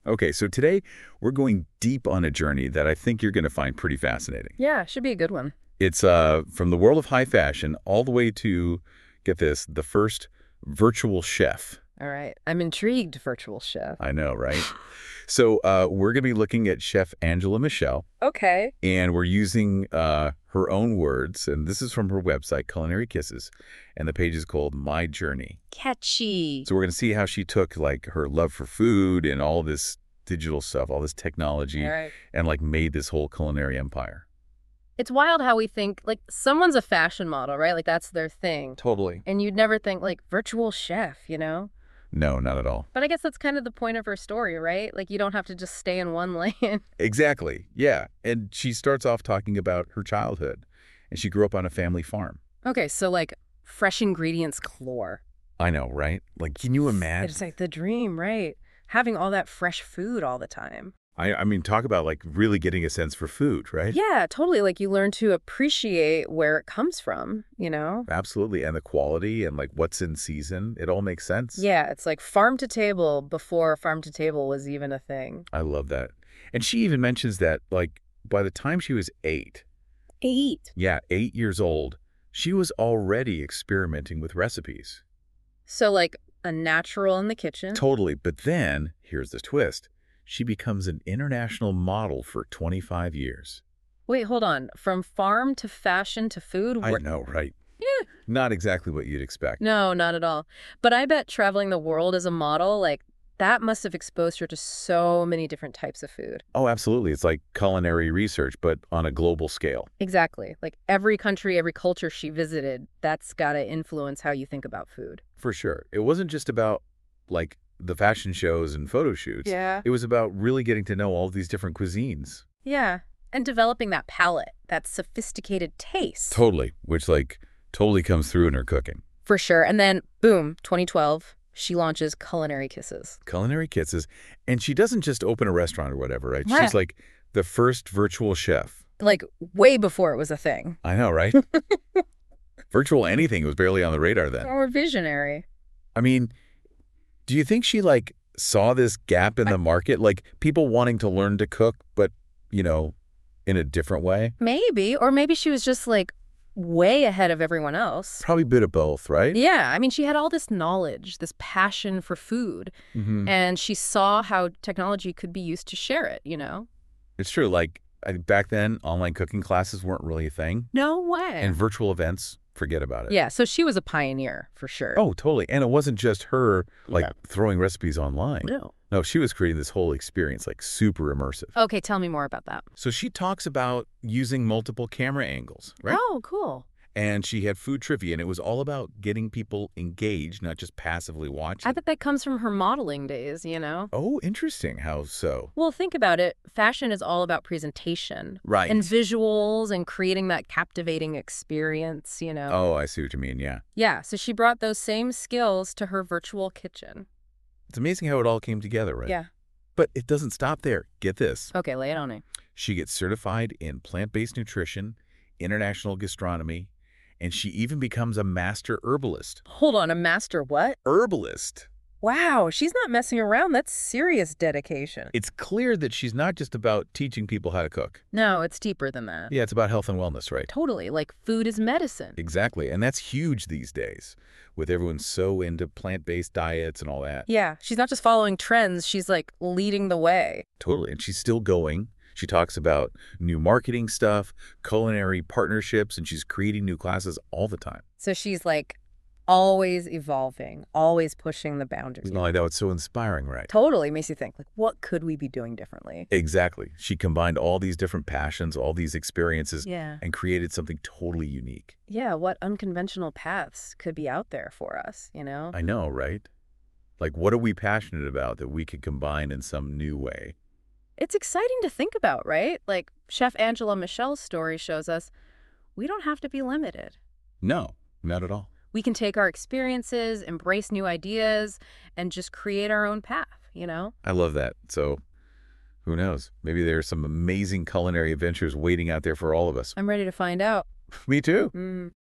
Okay, so today we're going deep on a journey that I think you're going to find pretty fascinating. Yeah, should be a good one. It's from the world of high fashion all the way to, get this, the first virtual chef. All right. I'm intrigued, virtual chef. I know, right? So we're going to be looking at Chef Angela Michelle, Okay. and we're using her own words, and this is from her website, Culinary Kisses, and the page is called My Journey. Catchy. So we're going to see how she took like her love for food and all this digital stuff, all this technology, All right. and like made this whole culinary empire. It's wild how we think, like, someone's a fashion model, right? Like, that's their thing. Totally. And you'd never think, like, virtual chef, you know? No, not at all. But I guess that's kind of the point of her story, right? Like, you don't have to just stay in one lane. Exactly. Yeah. And she starts off talking about her childhood, and she grew up on a family farm. Okay, so, like, fresh ingredients galore. I know, right? Like, can you imagine? It's like the dream, right? Having all that fresh food all the time. I mean, talk about like really getting a sense for food, right? Yeah, totally. Like, you learn to appreciate where it comes from, you know? Absolutely. And the quality and like what's in season, it all makes sense. Yeah, it's like farm to table before farm to table was even a thing. I love that. And she even mentions that like by the time she was 8, 8. yeah, 8 years old, she was already experimenting with recipes. So, like, a natural in the kitchen. Totally. But then, here's the twist. She becomes an international model for 25 years. Wait, hold on. From farm to fashion to food? I know, right? Yeah. Not exactly what you'd expect. No, not at all. But I bet traveling the world as a model, like, that must have exposed her to so many different types of food. Oh, absolutely. It's like culinary research, but on a global scale. Exactly. Like, every country, every culture she visited, that's got to influence how you think about food. For sure. It wasn't just about, like, the fashion shows and photo shoots. Yeah. It was about really getting to know all these different cuisines. Yeah. And developing that palate, that sophisticated taste. Totally. Which, like, totally comes through in her cooking. For sure. And then, boom, 2012, she launches Culinary Kisses. Culinary Kisses. And she doesn't just open a restaurant or whatever, right? Right. She's like the first virtual chef. Like, way before it was a thing. I know, right? Virtual anything was barely on the radar then. Or visionary. I mean, do you think she, like, saw this gap in the market? Like, people wanting to learn to cook, but, you know, in a different way? Maybe. Or maybe she was just, like, way ahead of everyone else. Probably a bit of both, right? Yeah. I mean, she had all this knowledge, this passion for food, Mm-hmm. and she saw how technology could be used to share it, you know? It's true. Like, back then, online cooking classes weren't really a thing. No way. And virtual events, forget about it. Yeah, so she was a pioneer, for sure. Oh, totally. And it wasn't just her, like, Yeah. throwing recipes online. No. No, she was creating this whole experience, like, super immersive. Okay, tell me more about that. So she talks about using multiple camera angles, right? Oh, cool. And she had food trivia, and it was all about getting people engaged, not just passively watching. I bet that comes from her modeling days, you know? Oh, interesting. How so? Well, think about it. Fashion is all about presentation. Right. And visuals and creating that captivating experience, you know? Oh, I see what you mean, yeah. Yeah, so she brought those same skills to her virtual kitchen. It's amazing how it all came together, right? Yeah. But it doesn't stop there. Get this. Okay, lay it on me. She gets certified in plant-based nutrition, international gastronomy, and she even becomes a master herbalist. Hold on, a master what? Herbalist. Wow, she's not messing around. That's serious dedication. It's clear that she's not just about teaching people how to cook. No, it's deeper than that. Yeah, it's about health and wellness, right? Totally, like food is medicine. Exactly, and that's huge these days, with everyone so into plant-based diets and all that. Yeah, she's not just following trends, she's like leading the way. Totally, and she's still going. She talks about new marketing stuff, culinary partnerships, and she's creating new classes all the time. So she's like always evolving, always pushing the boundaries. No, I know, it's so inspiring, right? Totally makes you think, like, what could we be doing differently? Exactly. She combined all these different passions, all these experiences, Yeah. and created something totally unique. Yeah, what unconventional paths could be out there for us, you know? I know, right? Like, what are we passionate about that we could combine in some new way? It's exciting to think about, right? Like, Chef Angela Michelle's story shows us we don't have to be limited. No, not at all. We can take our experiences, embrace new ideas, and just create our own path, you know? I love that. So, who knows? Maybe there's some amazing culinary adventures waiting out there for all of us. I'm ready to find out. Me too.